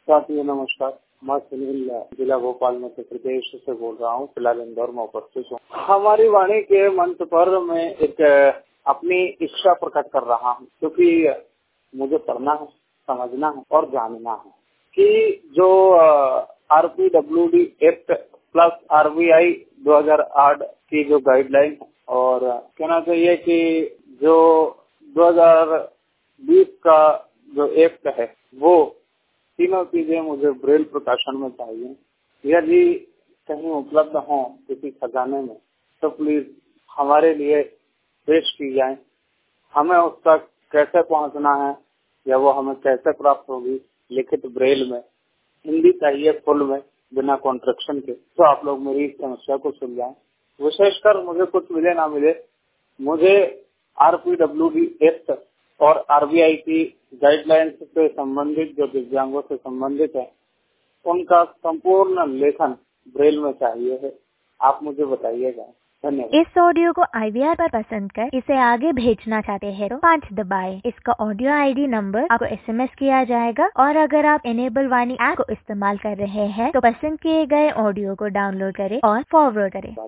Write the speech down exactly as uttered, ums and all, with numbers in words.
साथियों नमस्कार। मैं सुनील जिला भोपाल मध्य प्रदेश से बोल रहा हूँ। फिलहाल इंदौर में उपस्थित हूँ। हमारी वाणी के मंच पर मैं एक अपनी इच्छा प्रकट कर रहा हूँ, क्योंकि मुझे पढ़ना है, समझना है और जानना है कि जो R P W D act plus R B I दो हज़ार आठ की जो गाइडलाइन है, और कहना चाहिए कि जो दो हज़ार बीस का जो एक्ट है वो तीनों चीजें मुझे ब्रेल प्रकाशन में चाहिए। यदि कहीं उपलब्ध हो किसी खजाने में तो प्लीज हमारे लिए पेश की जाए। हमें उस तक कैसे पहुंचना है या वो हमें कैसे प्राप्त होगी, लिखित ब्रेल में, हिंदी चाहिए फुल में बिना कॉन्ट्रैक्शन के, तो आप लोग मेरी इस समस्या को सुलझाएं। विशेषकर मुझे कुछ मिले ना मिले, मुझे R P W D act और आर बी आई की गाइडलाइंस से संबंधित जो दिव्यांगों से संबंधित है उनका संपूर्ण लेखन ब्रेल में चाहिए है। आप मुझे बताइएगा। धन्यवाद। इस ऑडियो को आई वी आर पर पसंद कर इसे आगे भेजना चाहते हैं तो पाँच दबाएं। इसका ऑडियो आई डी नंबर आपको एस एम एस किया जाएगा, और अगर आप एनेबल वाणी ऐप को इस्तेमाल कर रहे हैं तो पसंद किए गए ऑडियो को डाउनलोड करें और फॉरवर्ड करें।